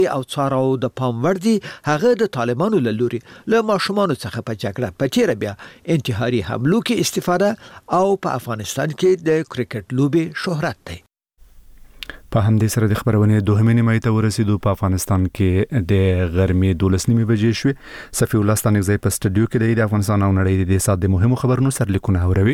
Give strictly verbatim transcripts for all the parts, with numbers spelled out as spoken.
او څارو د پام وړ دي هغه د طالبانو له لوري له ماشومانو څخه په جګړه په تیر بیا انتحاري حملو کې استفاده او په افغانستان کې د کرکټ لوبي شهرت دی. په همدې سره د خبرونې دوهمې نیمایي ته ورسېدو. په افغانستان کې د غرمې دولس نیمې بجې شوې. صفي الله ستانکزی په سټډیو کې د افغانستان او نړۍ د سات د مهمو خبرونو سرلیکونه اوري.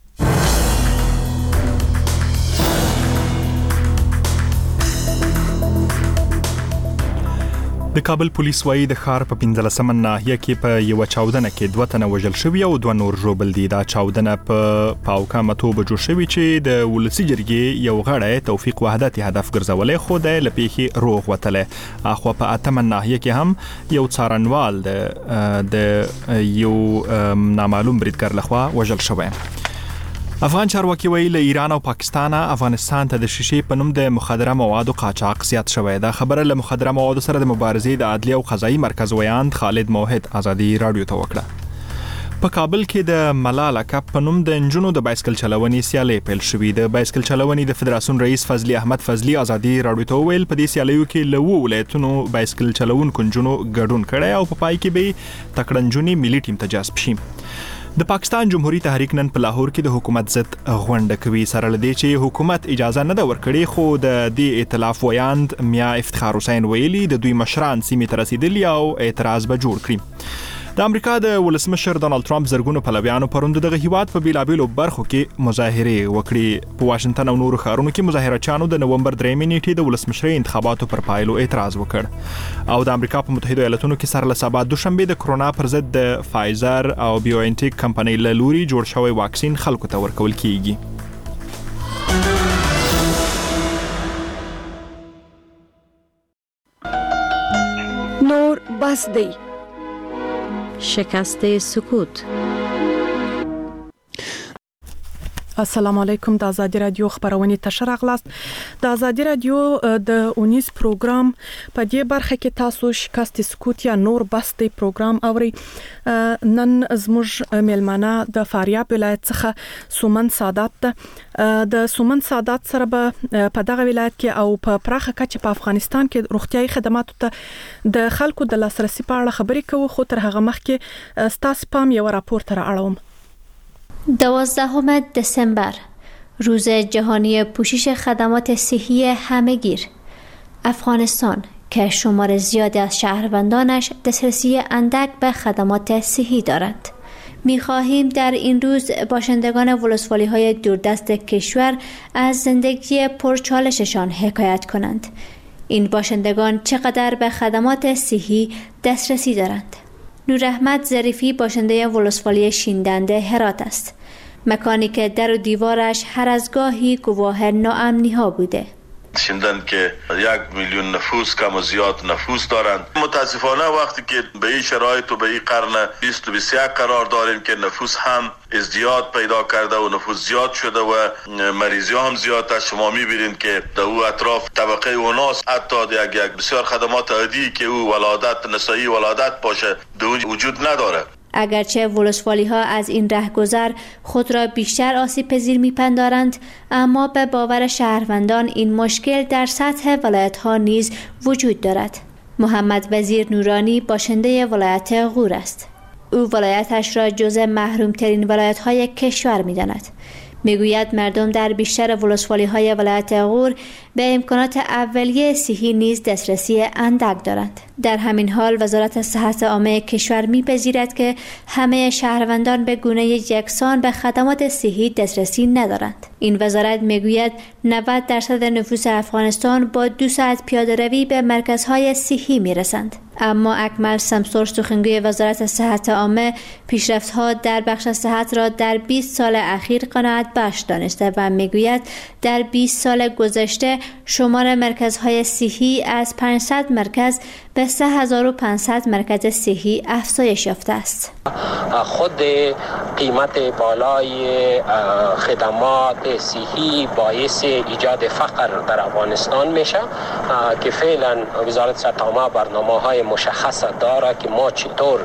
د کابل پولیس وایي د ښار په پنځلسمه ناحیه کې په یو چاودنه کې دوه تنه وژل شوي او دوه نور ژوبل دي. دا چاودنه په پاوکا متو بجو شوي چې د ولسی جرګې یو غړی توفیق وحدت هدف ګرځولې خو د لپیخي روغ وتله. اخو په اتمه ناحیه کې هم یو څارنوال د د یو نامعلوم بریدګر لخوا وژل شوی. افغان چارواکي وایي له ایران او پاکستان افغانستان ته د شیشې په نوم د مخدره موادو قاچاق زیات شوی. دا خبره له مخدره موادو سره د مبارزې د عدلیه او قضایي مرکز ویاند خالد موحد ازادي رادیو ته وکړه. په کابل کې د ملاله کپ په نوم د انجونو د بایسکل چلونې سیالۍ پیل شوې. د بایسکل چلونې د فدراسیون رئیس فضلی احمد فضلی ازادي رادیو ته ویل په دې سیالیو کې له وو ولایتونو بایسکل چلونکو انجونو ګډون کړي او په پای کې به تکړه انجونې ملي ټیم ته جذب شي. د پاکستان جمهوریت تحریک نن په لاهور کې د حکومت ضد غونډه کوي. سره لدی چې حکومت اجازه نه ده ورکړې خو د دې ائتلاف ویاند میا افتخار حسین ویلي د دوی مشران سیمې ته رسیدلی او اعتراض به جوړ کړي. د امریکا د ولسمشر ډونالد ټرمپ زرګونو پلویانو پروند دغه هیواد په بیلابیلو برخو کې مظاهره وکړي. په واشنگټن او نورو ښارونو کې مظاهرچیانو د نومبر درېمې نیټې د ولسمشرۍ انتخاباتو پر پایلو اعتراض وکړ. او د امریکا په متحده ایالاتونو کې سره له سبا دوشنبه د کرونا پر ضد د فایزر او بایوانټیک کمپنۍ له لوري جوړ شوی واکسین خلکو ته ورکول کیږي. نور بس دی. شکست سکوت. السلام علیکم. د آزادی رادیو خبرونه تشر اغلاست. د آزادی رادیو د اونیس پروګرام په دې برخه کې تاسو شکست سکوت یا نور بس دی پروګرام اوري. نن زموږ میلمانه د فاریاب ولایت څخه سومن سادات ده. د سومن سادات سره به په دغه ولایت کې او په پراخه کچه په افغانستان کې روغتيایي خدماتو ته د خلکو د لاسرسي په اړه خبرې کوو. خو تر هغه مخکې ستاسو پام یو راپور تر اړوم. دوازدهم دسامبر روز جهانی پوشش خدمات صحی همهگیر. افغانستان که شمار زیادی از شهروندانش دسترسی اندک به خدمات صحی دارند. می‌خواهیم در این روز باشندگان ولسوالی‌های دوردست کشور از زندگی پرچالششان حکایت کنند. این باشندگان چقدر به خدمات صحی دسترسی دارند. نور احمد ظریفی باشنده ولسوالی شیندنده هرات است. مکانی که در و دیوارش هر از گاهی گواه ناامنی ها بوده. شیندن که یک میلیون نفوس کم و زیاد نفوس دارند. متاسفانه وقتی که به این شرایط و به این قرن بیست و بیست و یک قرار داریم که نفوس هم ازدیاد پیدا کرده و نفوس زیاد شده و مریضی هم زیاد است. شما میبینید که در او اطراف طبقه اوناس حتی یک یک بسیار خدمات عادی که او ولادت نسایی ولادت باشه در وجود نداره. اگرچه ولسوالی ها از این رهگذر خود را بیشتر آسیب پذیر میپندارند، اما به باور شهروندان این مشکل در سطح ولایت ها نیز وجود دارد. محمد وزیر نورانی باشنده ولایت غور است. او ولایتش را جزء محروم ترین ولایت های کشور میداند. میگوید مردم در بیشتر ولسوالی های ولایت غور به امکانات اولیه صحی نیز دسترسی اندک دارند. در همین حال وزارت صحت عامه کشور میپذیرد که همه شهروندان به گونه یکسان به خدمات صحی دسترسی ندارند. این وزارت میگوید نود درصد نفوس افغانستان با دو ساعت پیاده روی به مرکزهای صحی میرسند. اما اکمل سمسور سخنگوی وزارت صحت عامه پیشرفت‌ها در بخش صحت را در بیست سال اخیر قناعت بخش دانسته و میگوید در بیست سال گذشته شمار مرکزهای صحی از پانصد مرکز به به سه هزار و پانصد مرکز صحی افزایش یافته است. خود قیمت بالای خدمات صحی باعث ایجاد فقر در افغانستان میشه که فعلا وزارت صحت عامه برنامه‌های مشخص داره که ما چطور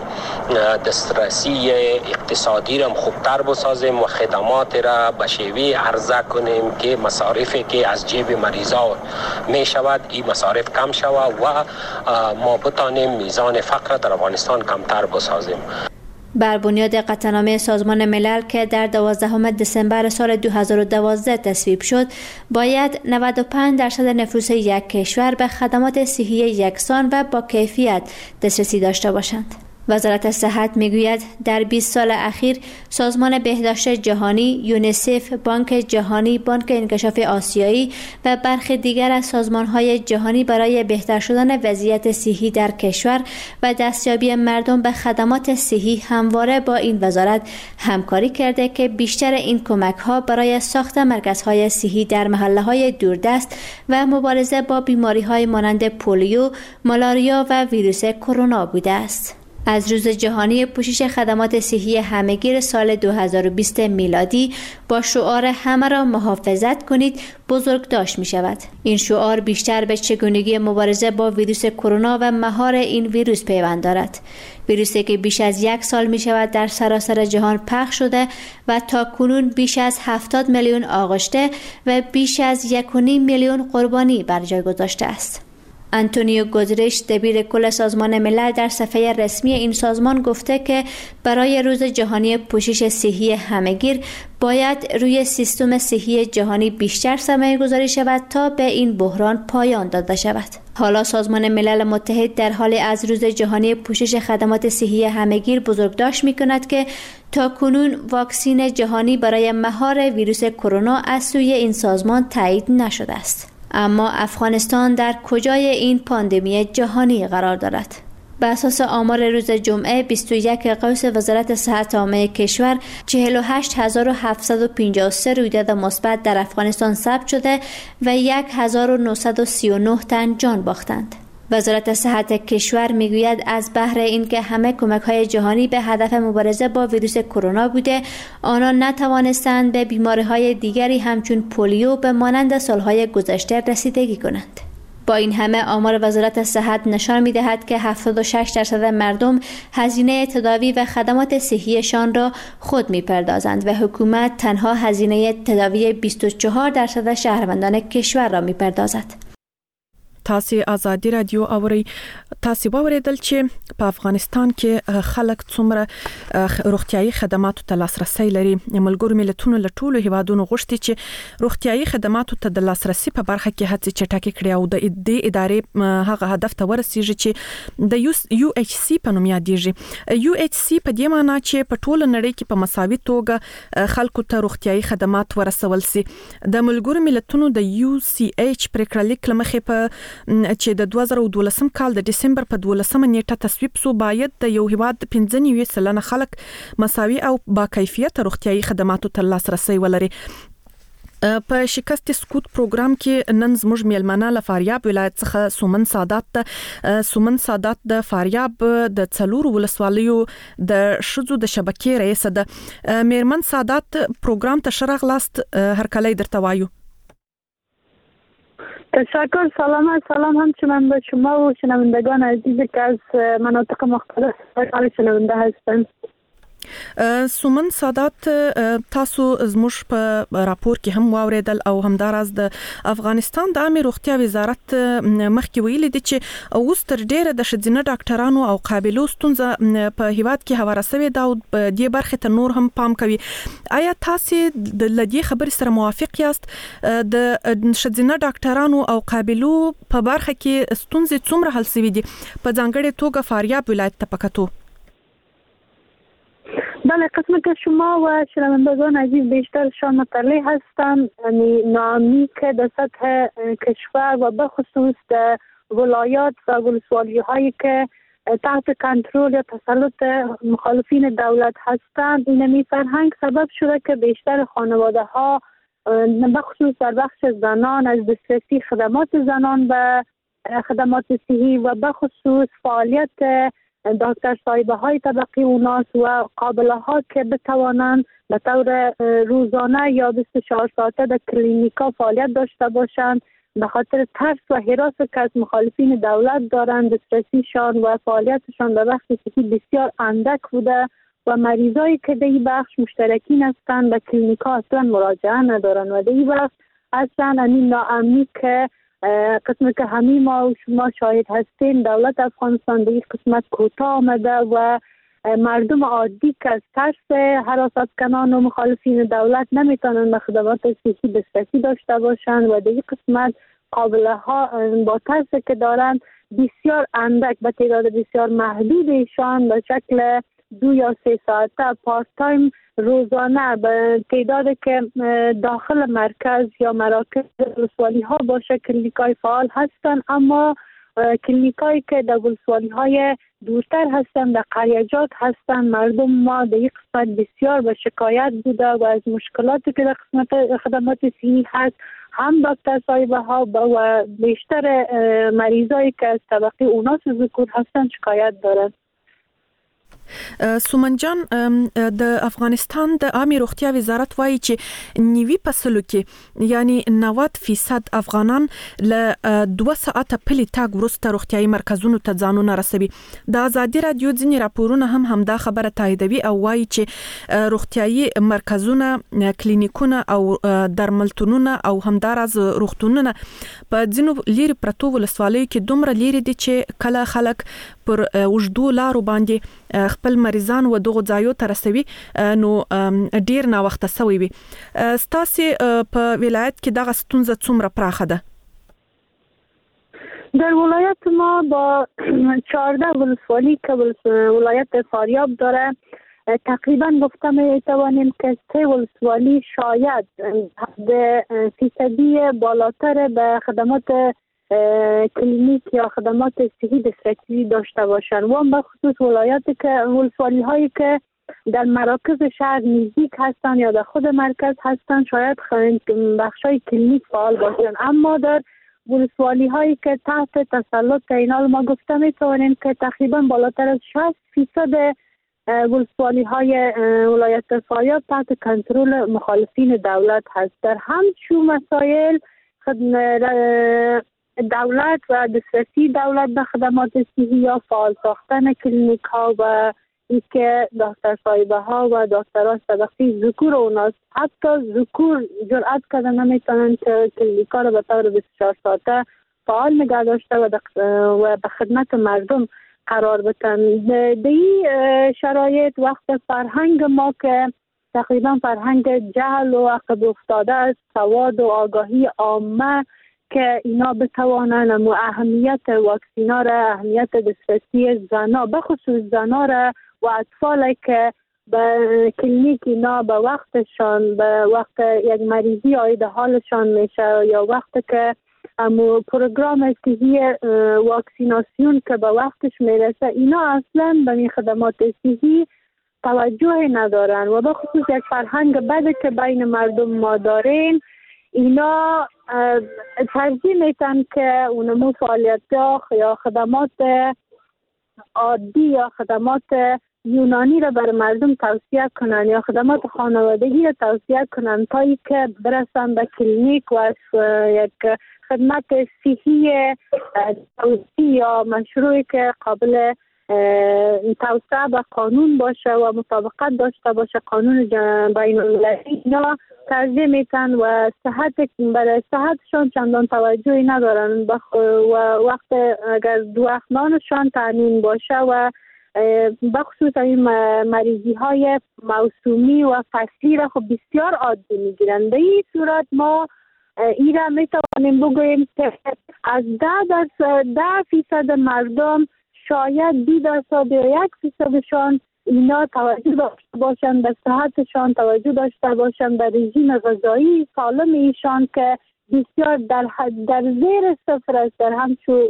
دسترسی اقتصادی را خوبتر بسازیم و خدمات را به شیوه عرضه کنیم که مصارفی که از جیب مریضا می شود این مصارف کم شود و ما بتانیم میزان فقر در افغانستان کمتر بسازیم. بر بنیاد قطعنامه سازمان ملل که در دوازدهم دسامبر سال دو هزار و دوازده تصویب شد، باید نود و پنج درصد نفوس یک کشور به خدمات صحی یکسان و با کیفیت دسترسی داشته باشند. وزارت صحت میگوید در بیست سال اخیر سازمان بهداشت جهانی، یونیسف، بانک جهانی، بانک انکشاف آسیایی و برخی دیگر از سازمان‌های جهانی برای بهتر شدن وضعیت صحی در کشور و دستیابی مردم به خدمات صحی همواره با این وزارت همکاری کرده که بیشتر این کمک‌ها برای ساخت مرکزهای صحی در محله‌های دوردست و مبارزه با بیماری‌های مانند پولیو، مالاریا و ویروس کرونا بوده است. از روز جهانی پوشش خدمات صحی همهگیر سال دو هزار و بیست میلادی با شعار همه را محافظت کنید بزرگداشت می شود. این شعار بیشتر به چگونگی مبارزه با ویروس کرونا و مهار این ویروس پیوند دارد. ویروسی که بیش از یک سال می شود در سراسر جهان پخش شده و تا کنون بیش از هفتاد میلیون آغشته و بیش از یک و نیم میلیون قربانی بر جای گذاشته است. آنتونیو گوترش دبیر کل سازمان ملل در صفحه رسمی این سازمان گفته که برای روز جهانی پوشش صحی همهگیر باید روی سیستم صحی جهانی بیشتر سرمایه گذاری شود تا به این بحران پایان داده شود. حالا سازمان ملل متحد در حال از روز جهانی پوشش خدمات صحی همهگیر بزرگداشت می کند که تا کنون واکسین جهانی برای مهار ویروس کرونا از سوی این سازمان تایید نشده است. اما افغانستان در کجای این پاندمی جهانی قرار دارد؟ به اساس آمار روز جمعه بیست و یک قوس وزارت صحت عامه کشور، چهل و هشت هزار و هفتصد و پنجاه و سه رویداد مثبت در افغانستان ثبت شده و هزار و نهصد و سی و نه تن جان باختند. وزارت صحت کشور میگوید از بهر اینکه همه کمک‌های جهانی به هدف مبارزه با ویروس کرونا بوده، آنان نتوانستند به بیماری‌های دیگری همچون پولیو به مانند سالهای گذشته رسیدگی کنند. با این همه آمار وزارت صحت نشان می‌دهد که هفتاد و شش درصد مردم هزینه تداوی و خدمات صحیشان را خود می‌پردازند و حکومت تنها هزینه تداوی بیست و چهار درصد شهروندان کشور را می‌پردازد. تاسو آزادی رادیو اوري تاسو باوریدل چې په افغانستان کې خلک څومره روغتيایي خدماتو ته لاسرسي لري. ملګرو ملتونو له ټولو هیوادونو غوښتي چې روغتيایي خدماتو ته د لاسرسي په برخه کې هڅې چټکې کړي او د دې ادارې هغه هدف ته ورسیږي چې د یو ایچ سی په نوم یادېږي. یو ایچ سی په دې معنی چې په ټوله نړۍ کې په مساوي توګه خلکو ته روغتيایي خدمات ورسول سي. د ملګرو ملتونو د یو سی ایچ پریکړه لیک لمخې په چې د دوه زره او دولسم کال د دسمبر په دولسمه نیټه تصویب سو، باید د یو هیواد پنځه نوي سلنه خلک مساوي او با کیفیت روغتيایي خدماتو ته لاسرسي ولري. په شکست سکوت پروګرام کې نن زموږ میلمانه له فاریاب ولایت څخه سومن سادات ته سومن سادات د فاریاب د څلور ولسوالیو د شذو د شبکې رئیس ده. میرمن سادات، پروګرام ته شرغ لاست هر کله درته وایو. تشکر. سلام سلام همچنان به شما و شنوندگان عزیزی که از مناطق مختلف شنونده هستند. سومن سادات، تاسو زموږ په راپور کې هم واوریدل او همداراز د افغانستان د عامه روغتیا وزارت مخکې ویلي دي چې اوس تر ډیره د ښځینه ډاکټرانو او قابلو ستونزه په هیواد کې هواره شوې ده او د دې برخې ته نور هم پام کوي. آیا تاسو د لدې خبرې سره موافق یاست؟ د ښځینه ډاکټرانو او قابلو په برخه کې ستونزې څومره حل شوې دي په ځانګړې توګه فاریاب ولایت ته پکاتو؟ بله، قسمت شما و شنوندگان عزیز بیشترشان مطلع هستند. یعنی نامی که در سطح کشور و بخصوص در ولایات و ولسوالی هایی که تحت کنترل یا تسلط مخالفین دولت هستند، اینمی فرهنگ سبب شده که بیشتر خانواده ها بخصوص در بخش زنان از دسترسی خدمات زنان و خدمات صحی و به خصوص فعالیت دکتر صاحبه های طبقه اوناس و قابله ها که بتوانند به طور روزانه یا بیست و چهار ساعته در کلینیکا فعالیت داشته باشند، به خاطر ترس و هراس که از مخالفین دولت دارند دسترسیشان و فعالیتشان به بخش صحی بسیار اندک بوده و مریضایی که در این بخش مشترکین هستند به کلینیکا اصلا مراجعه ندارند و در این بخش اصلا این ناامنی که قسمت که همه ما و شما شاهد هستیم، دولت افغانستان به این قسمت کوتاه آمده و مردم عادی که از ترس حراست کنان و مخالفین دولت نمیتونن به خدمات صحی دسترسی داشته باشند و در این قسمت قابله ها با ترس که دارند بسیار اندک به تعداد بسیار محدود ایشان به شکل دو یا سه ساعته پارت تایم روزانه به تعداد که داخل مرکز یا مراکز ولسوالی ها باشه کلینیکای فعال هستن، اما کلینیکایی که در ولسوالی های دورتر هستن در قریجات هستن مردم ما در این قسمت بسیار به شکایت بوده و از مشکلاتی که در قسمت خدمات صحی هست هم دکتر صاحبه ها و بیشتر مریضایی که از طبقه اوناس ذکور هستن شکایت دارند. سومن جان، د افغانستان د عامه روغتیا وزارت وایي چې نیوي فصلو کې یعنی نود فیصد افغانان له دوه ساعته پلی تاګ وروسته روغتیايي مرکزونو ته ځانونه رسوي. د ازادي رادیو ځینې راپورونه هم همدا خبره تاییدوي او وایي چې روغتیايي مرکزونه، کلینیکونه او درملتونونه او همداراز روغتونونه په ځینو لیرې پرتو ولسوالیو کې دومره لیرې دي چې کله خلک پر وجدو لارو باندې خپل مریضان و دغه ځایو ته رسوي، نو ډیر نا وخت سوي وي. ستاسو په ولایت کې دغه ستونزه څومره پراخه ده؟ در ولایت ما با چهارده ولسوالی که ولایت فاریاب داره تقریبا گفته می توانیم که سه ولسوالی شاید حد فیصدی بالاتر به خدمات کلینیک یا خدمات صحی دسترسی داشته باشند و به خصوص ولایات که ولسوالی هایی که در مراکز شهر نزدیک هستند یا در خود مرکز هستند شاید بخشای کلینیک فعال باشند، اما در ولسوالی هایی که تحت تسلط اینال ما گفته می توانیم که تقریبا بالاتر از شصت فیصد ولسوالی های ولایت فاریاب تحت کنترل مخالفین دولت هست. در همچون مسائل دولت و دسترسی دولت به خدمات صحی یا فعال ساختن کلینیک ها و اینکه دکتر صاحبه ها و دکترها طبقه ذکور اوناست، حتی ذکور جرأت کردن نمیتونن که کلینیک ها رو به طور بیست و چهار ساعته فعال نگه داشته و, و به خدمت مردم قرار بدن. در این شرایط وقت فرهنگ ما که تقریبا فرهنگ جهل و عقب افتاده است، سواد و آگاهی عامه که اینا بتوانند و اهمیت واکسینا را، اهمیت دسترسی زنا به خصوص زنا را و اطفال که به کلینیک اینا به وقتشان، به وقت یک مریضی آید حالشان میشه یا وقت که امو پروگرام صحی واکسیناسیون که به وقتش میرسه، اینا اصلا به این خدمات صحی توجه ندارن و به خصوص یک فرهنگ بده که بین مردم ما دارین، اینا ترجیح میتن که اونمو فعالیت یا خدمات عادی یا خدمات یونانی را بر مردم توصیه کنن یا خدمات خانوادگی را توصیه کنن تا ای که برسن به کلینیک و یک خدمت صحی توصیه یا مشروعی که قابل توسعه به قانون باشه و مطابقت داشته باشه قانون بین المللی، اینا ترجیح میتن و صحت برای صحتشان چندان توجهی ندارن و وقت اگر دو اخنانشان تامین باشه و بخصوص این مریضی های موسومی و فصلی را خب بسیار عادی میگیرن. به این صورت ما این را میتوانیم بگوییم که از ده فیصد مردم شاید دو درصد یا یک فیصدشان اینا توجه داشته باشند به صحتشان، توجه داشته باشند به رژیم غذایی سالم ایشان که بسیار در در زیر صفر است. در همچون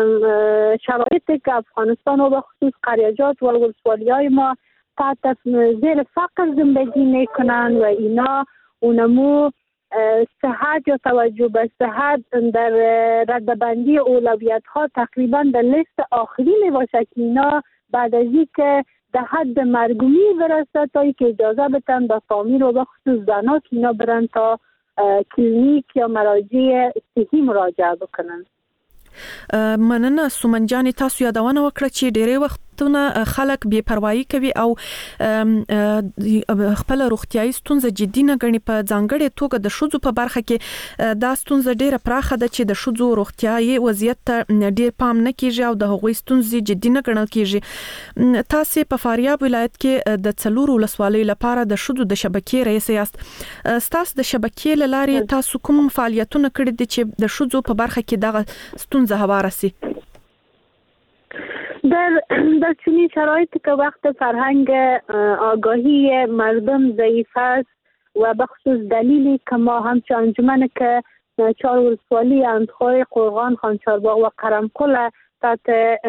شرایطی که افغانستان و به خصوص قریجات و ولسوالی های ما تحت زیر فقر زندگی میکنن و اینا اونمو صحت یا توجه به صحت در ردبندی اولویت ها تقریبا در لیست آخری می باشه که اینا بعد از اینکه در حد مرگومی برسه تا که اجازه بدن به فامیل و به خصوص زنها که اینا برن تا کلینیک یا مراجع صحی مراجعه بکنن. مننه سومن جان، تاسو یادونه وکړه چې ډېری وختونه خلک بې پروايي کوي او خپل روغتیايي ستونزه جدي نه ګڼي. په ځانګړې توګه د ښځو په برخه کې دا ستونزه ډېره پراخه ده چې د ښځو روغتیايي وضعیت ته ډېر پام نه کیږي او د هغوی ستونزې جدي نه ګڼل کیږي. تاسو په فاریاب ولایت کې د څلور ولسوالیو لپاره د ښځو د شبکې رئیس یاست. تاسو د شبکې له لارې تاسو کوم فعالیتونه کړي دي چې د ښځو په برخه کې دغه ستونزه هواره سي؟ در در چنین شرایطی که وقت فرهنگ آگاهی مردم ضعیف است و بخصوص دلیلی که ما همچون انجمن که چهار ولسوالی اندخوی، قرغان، خانچارباغ و قرمقل تحت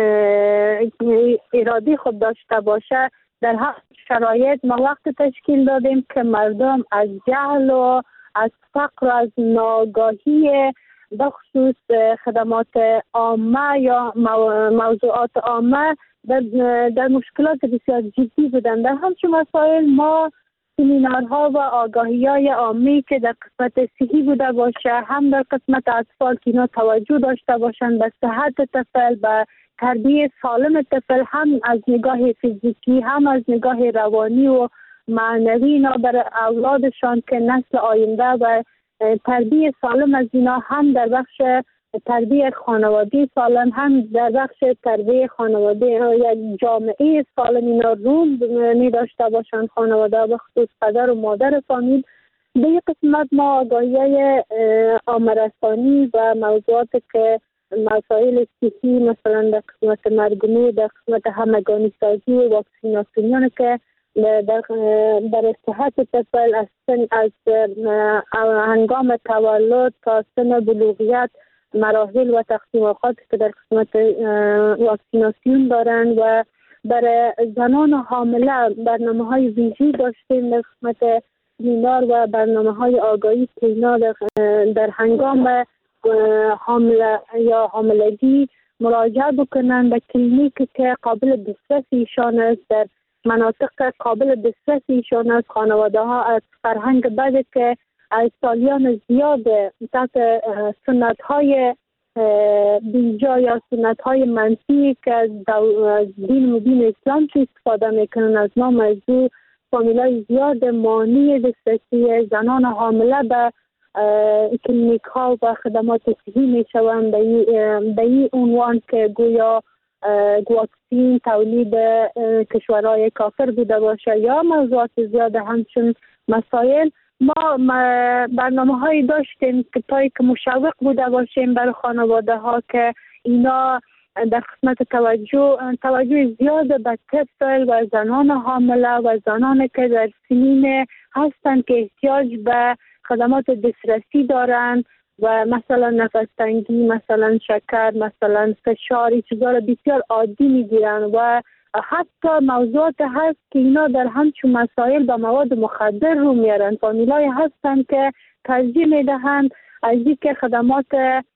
اراده خود داشته باشه، در هر شرایط ما وقت تشکیل دادیم که مردم از جهل و از فقر و از ناآگاهی بخصوص خدمات عامه یا موضوعات عامه در, در مشکلات بسیار جدی بودند. در همچون مسائل ما سمینارها و آگاهی‌های عامی که در قسمت صحی بوده باشه، هم در قسمت اطفال که اینا توجه داشته باشند به صحت طفل، به تربیت سالم طفل، هم از نگاه فیزیکی هم از نگاه روانی و معنوی اینا برای اولادشان که نسل آینده و تربیت سالم از اینا، هم در بخش تربیت خانواده سالم، هم در بخش تربیت خانواده یک جامعه سالم اینا رول می داشته باشند خانواده به خصوص پدر و مادر فامیل. به یک قسمت ما آگاهی عامه‌رسانی و موضوعات که مسائل صحی مثلا در قسمت مرگومی، در قسمت همگانی سازی و واکسیناسیون که در در صحت طفل از سن از هنگام تولد تا سن بلوغیت مراحل و تقسیم اوقات که در قسمت واکسیناسیون دارند و برای زنان حامله برنامه‌های ویژه‌ای داشتیم در قسمت بیمار و برنامه‌های آگاهی که اینا در, در هنگام حامله یا حاملگی مراجعه بکنند به کلینیکی که قابل دسترس ایشان است، در مناطق قابل دسترس ایشان است. خانواده ها از فرهنگ بده که از سالیان زیاد تحت سنت های بیجا یا سنت های منفی که از دین و دین اسلام که استفاده میکنن از نام از او فامیلای زیاد مانع دسترسی زنان حامله به کلینیک ها و خدمات صحی میشوند به این عنوان که گویا واکسین تولید کشورهای کافر بوده باشه یا موضوعات زیاد همچون مسائل. ما برنامه هایی داشتیم که تایی که مشوق بوده باشیم برای خانواده ها که اینا در قسمت توجه توجه زیاد به طفل و زنان حامله و زنان که در سنین هستند که احتیاج به خدمات دسترسی دارند و مثلا نفس تنگی، مثلا شکر، مثلا فشار، این چیزا رو بسیار عادی میگیرن و حتی موضوعات هست که اینا در همچون مسائل با مواد مخدر رو میارن. فامیلای هستن که ترجیح میدهند از اینکه خدمات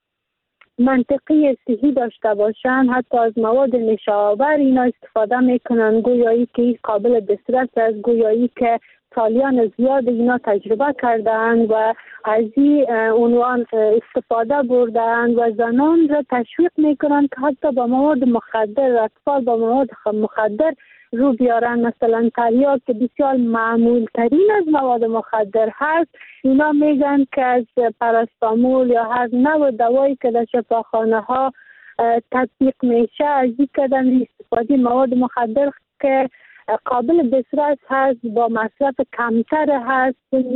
منطقی صحی داشته باشن حتی از مواد نشاور اینا استفاده میکنن، گویایی که قابل دسترس است، گویایی که سالیان زیاد اینا تجربه کردن و از این عنوان استفاده بردن و زنان را تشویق میکنن که حتی با مواد مخدر، اطفال با مواد مخدر رو بیارن. مثلا تریاک که بسیار معمول ترین از مواد مخدر هست، اینا میگن که از پاراستامول یا هر نوع دوایی که در شفاخانه ها تطبیق میشه از این کردن استفاده مواد مخدر که قابل دسترس هست، با مصرف کمتر هست.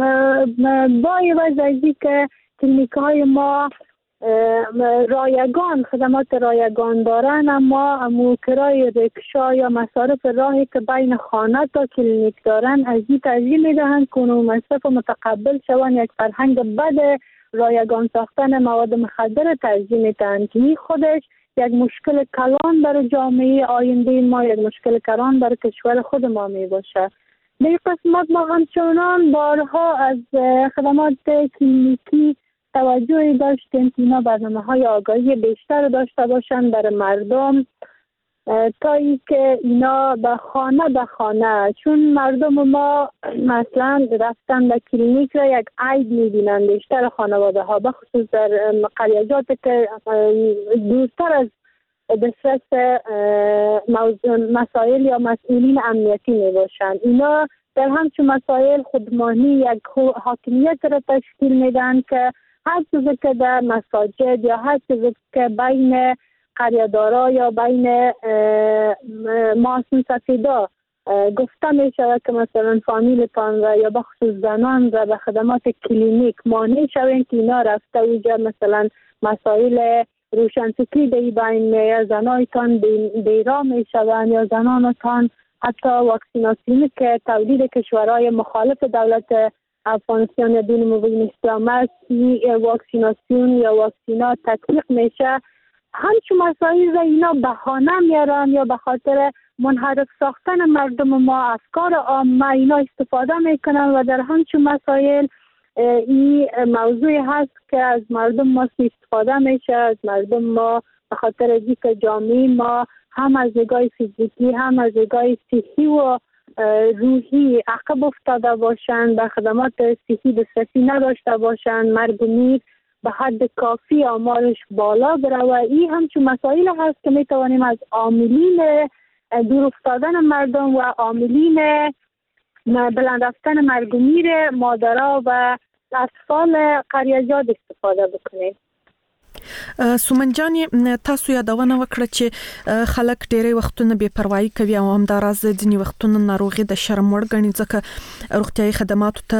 با عوض از این که کلینیک های ما رایگان خدمات رایگان دارن، اما امو کرای رکشا یا مصارف راهی که بین خانه تا کلینیک دارن از این ترجیح میدهند که اونو مصرف متقبل شون. یک فرهنگ بد رایگان ساختن مواد مخدر ترجیح میدهند که این خودش یک مشکل کلان برای جامعه آینده ما، یک مشکل کلان برای کشور خود ما می باشه. به قسمت ما همچنان بارها از خدمات کلینیکی توجه داشتیم که اینا برنامه‌های آگاهی بیشتر داشته باشند برای مردم تا ای که اینا به خانه به خانه، چون مردم ما مثلا رفتن به کلینیک را یک عیب می‌بینند. بیشتر خانواده ها به خصوص در قریجات که دورتر از دسترس مسائل یا مسئولین امنیتی می باشند، اینا در همچون مسائل خودمانی یک حاکمیت را تشکیل میدن که هر چیزی که در مساجد یا هر چیزی که بین قریه‌دارا یا بین معصوم سفیدا گفته می شود که مثلا فامیلتان را یا بخصوص زنان را به خدمات کلینیک مانع شوند که اینا رفته اوجا مثلا مسائل روشنفکری در بین یا زنایتان بیرا می شوند یا زنانتان حتی واکسیناسیونی که تولید کشورهای مخالف دولت افغانستان یا دین مبین اسلام است، واکسیناسیون یا واکسینات تطبیق میشه. همچون مسائل را اینا بهانه میارن یا به خاطر منحرف ساختن مردم ما افکار عامه اینا استفاده میکنن و در همچون مسائل این موضوعی هست که از مردم ما استفاده میشه، از مردم ما به خاطر اینکه جامعه ما هم از نگاه فیزیکی هم از نگاه صحی و روحی عقب افتاده باشند، به خدمات صحی دسترسی نداشته باشند، مرگ و میر به حد کافی آمارش بالا بره و این همچون مسائل هست که می توانیم از عاملین دور افتادن مردم و عاملین بلند رفتن مرگ و میر مادرها و اطفال قریجات استفاده بکنیم. سومن جان، تاسو یادونه وکړه چې خلک ډېری وختونه بې پروايي کوي او همداراز ځینې وختونه ناروغي د شرم وړ ګڼي ځکه روغتیايي خدماتو ته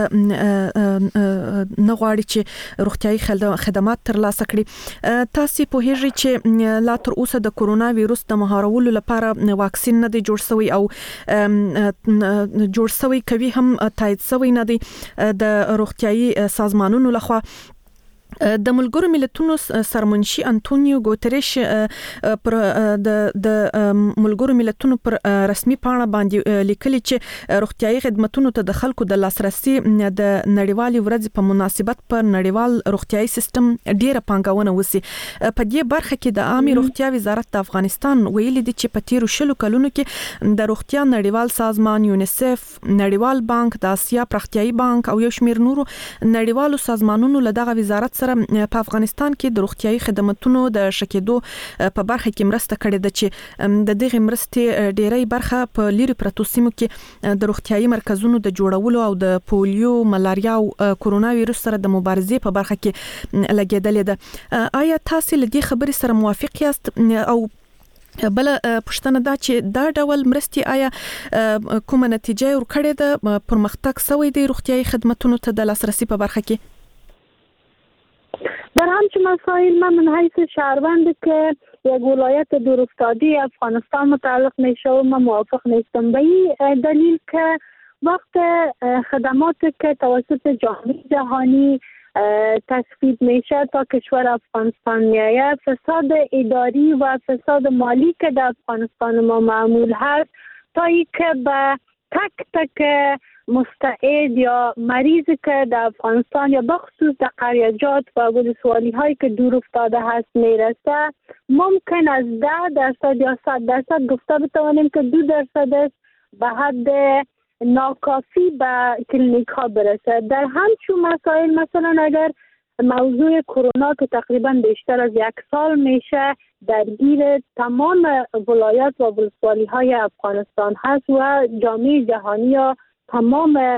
نه غواړي چې روغتیايي خدمات ترلاسه کړي. تاسو پوهیږئ چې لا تر اوسه د کورونا وایروس د مهارولو لپاره واکسین نه دی جوړ شوی او جوړ شوی کوي هم تایید شوی نه دی د روغتیايي سازمانونو لخوا. د ملګرو ملتونو سرمنشي انټونیو ګوتریش پر د د ملګرو ملتونو پر رسمي پاڼه باندې لیکلي چې روغتيایي خدماتو ته د خلکو د لاسرسي د نړیوالې ورځې په مناسبت پر نړیوال روغتيایي سیستم ډیره پانګونه وسی. په دې برخه کې د عامه روغتیا وزارت د افغانستان ویلي دي چې په تیرو شلو کلونو کې د روغتیا نړیوال سازمان یونیسف، نړیوال بانک، د آسیا پرختیایي بانک او یو شمېر نورو نړیوالو سازمانونو له دغه وزارت په افغانستان کې د روغتیايي خدماتو د شکېدو په برخه کې مرسته کړې ده چې د دغه مرستې ډېری برخه په لیري پرتو سیمو کې د روغتیايي مرکزونو د جوړولو او د پولیو، ملاریا او کورونا وایروس سره د مبارزې په برخه کې لګیدلې ده. آیا تاسو له دې خبرې سره موافق یاست او بل پښتنه دا چې دا ډول مرستي آیا کومه نتیجه ورکړې ده، پرمختګ شوی دی روغتیايي خدماتو ته د لاسرسي په برخه کې؟ در همچون مسائل من من حیث شهروند که یک ولایت دور افتاده افغانستان متعلق میشه و من موافق نیستم به این دلیل که وقت خدمات که توسط جامعه جهانی تصویب میشه تا کشور افغانستان میآید، فساد اداری و فساد مالی که در افغانستان ما معمول هست تا ای که به تک تک مستعد یا مریضی که در افغانستان یا بخصوص در قریجات و ولسوالی هایی که دور افتاده هست میرسه، ممکن از ده درصد یا صد درصد گفته بتوانیم که دو درصد است به حد ناکافی به کلینیک ها برسه. در همچون مسائل مثلا اگر موضوع کرونا که تقریبا بیشتر از یک سال میشه درگیر تمام ولایات و ولسوالی های افغانستان هست و جامعه جهانی یا تمام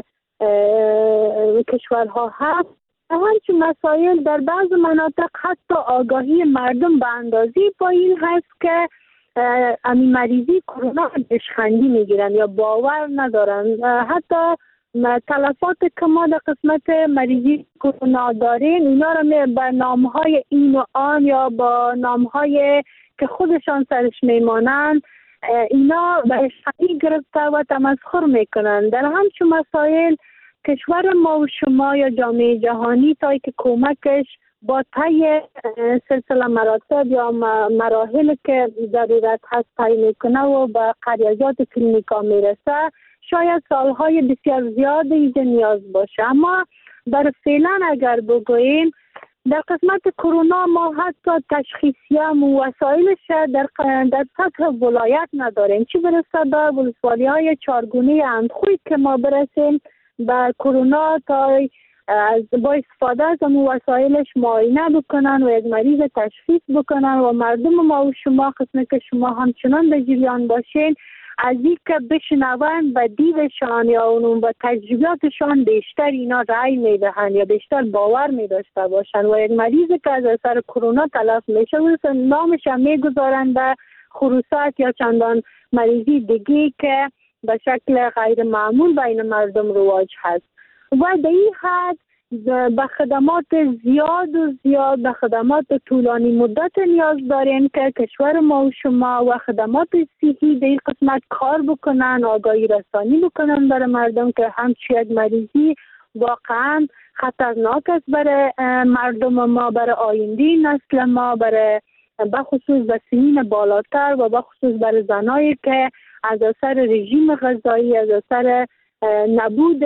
کشورها هست، همچون مسائل در بعض مناطق حتی آگاهی مردم به اندازی پایین هست که امی مریضی کرونا بشخندی میگیرن یا باور ندارن. حتی تلفات که ما در قسمت مریضی کرونا داریم اینا را به نامهای این و آن یا با نامهای که خودشان سرش میمانند اینا به اشتباهی گرفته و تمسخر میکنن. در همچون مسائل کشور ما و شما یا جامعه جهانی تا که کمکش با طی سلسله مراتب یا مراحل که ضرورت هست طی میکنه و به قریات کلینیکا میرسه، شاید سالهای بسیار زیاد اینجا نیاز باشه. اما در فعلا اگر بگوییم در قسمت کرونا ما حتی تشخیصیه و وسایلش در در سطح ولایت نداریم، چی برسه به ولسوالی های چارگونه اندخوی که ما برسیم به کرونا تا از با استفاده از وسایلش معاینه بکنن و یک مریض تشخیص بکنن و مردم ما و شما قسمت که شما همچنان در جریان باشین از این که بشنون و دیدشان یا اونون و تجربیاتشان بیشتر اینا رای میدهن یا بیشتر باور میداشته باشن و یک مریض که از اثر کرونا تلف میشه و نامش هم میگذارن به خروسات یا چندان مریضی دیگه که به شکل غیر معمول بین مردم رواج هست و در این حد به خدمات زیاد و زیاد به خدمات طولانی مدت نیاز داریم که کشور ما و شما و خدمات صحی در این قسمت کار بکنن، آگاهی رسانی بکنن برای مردم که همچی یک مریضی واقعا خطرناک است برای مردم ما، برای آینده نسل ما، برای بخصوص به سنین بالاتر و بخصوص برای زنایی که از اثر رژیم غذایی، از اثر نبود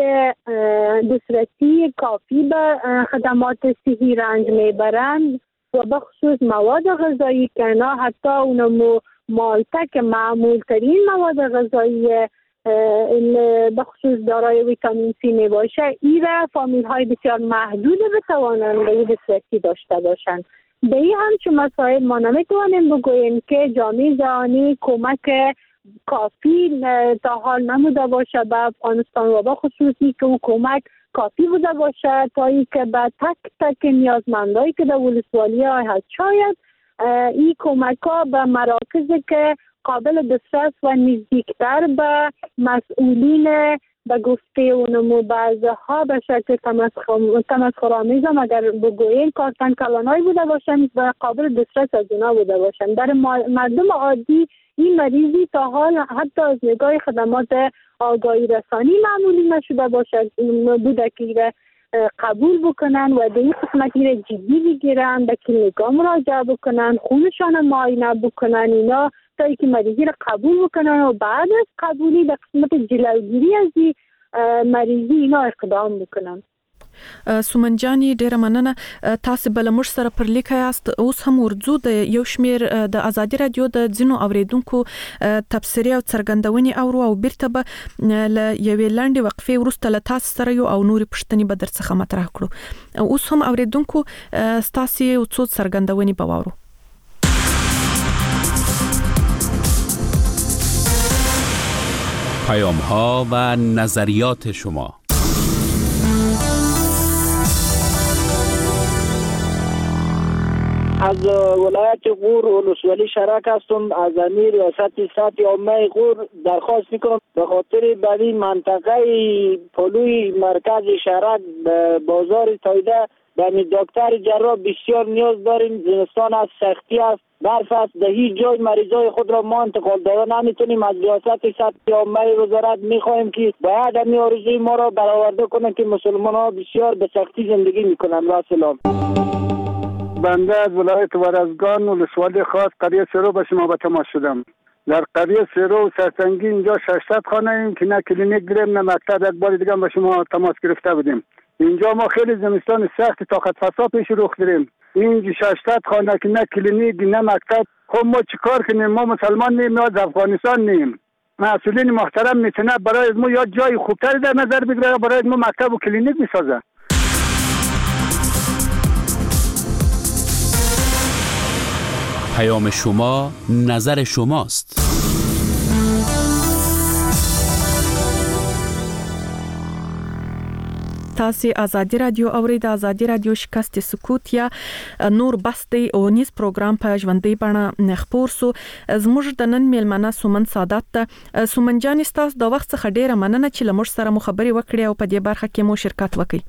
دسترسی کافی به خدمات صحی رنج میبرند و بخصوص مواد غذایی که نه حتی اونمو مالتک معمول ترین مواد غذایی بخصوص دارای ویتامین سی می باشه، این را فامیل های بسیار محدود بتوانند به دسترسی داشته باشند. به این همچون مسائل ما نمیتوانیم بگوییم که جامعه جهانی کمک کافی تا حال نموده باشه به افغانستان و به خصوصی که او کمک کافی بوده باشه تا ای که به تک تک نیازمندایی که در ولسوالی های هست شاید این کمک ها به مراکز که قابل دسترس و نزدیکتر به مسئولین به گفته اونمو بعضها به شکل تمسخرآمیز هم اگر بگوییم کارتن کلانایی بوده باشن و قابل دسترس از اونا بوده باشن. در مردم عادی این مریضی تا حال حتی از نگاه خدمات آگاهی رسانی معمولی نشده باشد بوده که قبول بکنن و به این قسمتی را جدی بگیرن، به کلینیکا مراجعه بکنن، خونشان معاینه بکنن، اینا تا اینکه مریضی را قبول بکنن و بعد از قبولی به قسمت جلوگیری از این مریضی اینا اقدام بکنن. سومن جانی ډیره مننه. تاسو بل موږ سره پر لیک یاست. اوس هم ورځو د یو شمیر د ازادي رادیو د ځینو اوریدونکو تبصرې او څرګندونې اورو او بیرته به ل یوې لاندې وقفې وروسته له تاسو سره یو او نورې پوښتنې به درڅخه مطرح کړو. اوس هم اوریدونکو ستاسو یو څو څرګندونې به واورو. پیام‌ها و نظریات شما. از ولایت غور ولسوالی شرک هستم. از امیر ریاست سطح عامه غور درخواست میکنم به خاطر بدین منطقه پلوی مرکز شرک بازار تایده به دکتر جراح بسیار نیاز داریم. زمستان از سختی است، برف است، در هیچ جای مریضای خود را ما انتقال دادن نمیتونیم. از ریاست سطح عامه وزارت میخواهیم که باید همین آرزوی ما را برآورده کنند که مسلمان ها بسیار به سختی زندگی میکنند. و سلام. بنده از ولایت ورزگان ولسوالی خاص قریه سرو به شما به تماس شدم. در قریه سرو و سرسنگی اینجا ششصد خانه ایم که نه کلینیک داریم نه مکتب. یک بار دیگه به شما تماس گرفته بودیم. اینجا ما خیلی زمستان سخت طاقت فرسا پیش رو داریم. این ششصد خانه که نه کلینیک نه مکتب. خب ما چیکار کنیم؟ ما مسلمان نیم، ما از افغانستان نیم. مسئولین محترم میتونه برای ما یا جای خوبتری در نظر بگیره یا برای ما مکتب و کلینیک میسازه. پیام شما نظر شماست. تاسو ازادي رادیو اورید. ازادي رادیو شکست سکوت یا نور بستی او نیز پروګرام په ژوندۍ بڼه خپور سو. زموږ د نن میلمنه سومن سعادت ته. سومن جان تاسو د وخت څخه ډیره مننه چې لمر سره مو خبري وکړې او په دې برخه کې مو شرکت وکړي.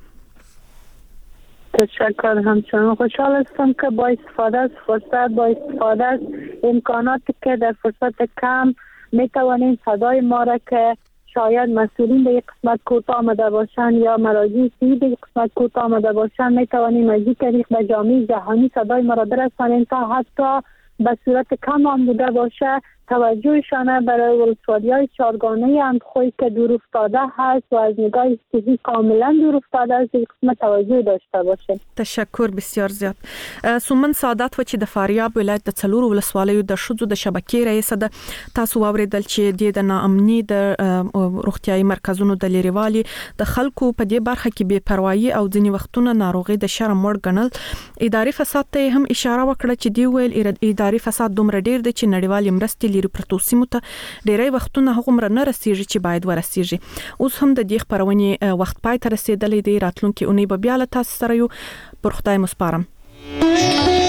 تشکر. همچنان خوشحال هستم که با استفاده از فرصت با استفاده از امکاناتی که در فرصت کم میتوانیم صدای ما را که شاید مسئولین به یک قسمت کوتاه آمده باشند یا مراجع سیاسی به یک قسمت کوتاه آمده باشند، می توانیم از این طریق به جامعه جهانی صدای ما را برسانیم تا حتی به صورت کم هم بوده باشه توجهشان برای ولسوالی‌های چهارگانه اندخوی که دور افتاده هست و از نگاه اقتصادی کاملا دور افتاده است یک قسمت توجه داشته باشه. تشکر بسیار زیات. سومن سعادت و چې د فاریاب ولایت د څلورو ولسوالیو د شذو د شبکې رئیس ده، تاسو واوریدل چې د ناامني د روغتيایي مرکزونو د لیریوالي د خلکو په دې برخه کې بے پروايي او ځینې وختونه ناروغي د شرم وړ ګڼل. اداري فساد ته هم اشاره وکړه چې دی ویل اداري فساد دومره ډیر دی چې نړیوال مرستې لري پرتو سیمو ته ډیری وختونه هغه مر نه رسیږي چې باید ورسیږي. اوس هم د دې خبرونې وخت پای ته رسیدلې دی، راتلونکي اونۍ به بیا له تاسو سره یو پر خدای مسپارم.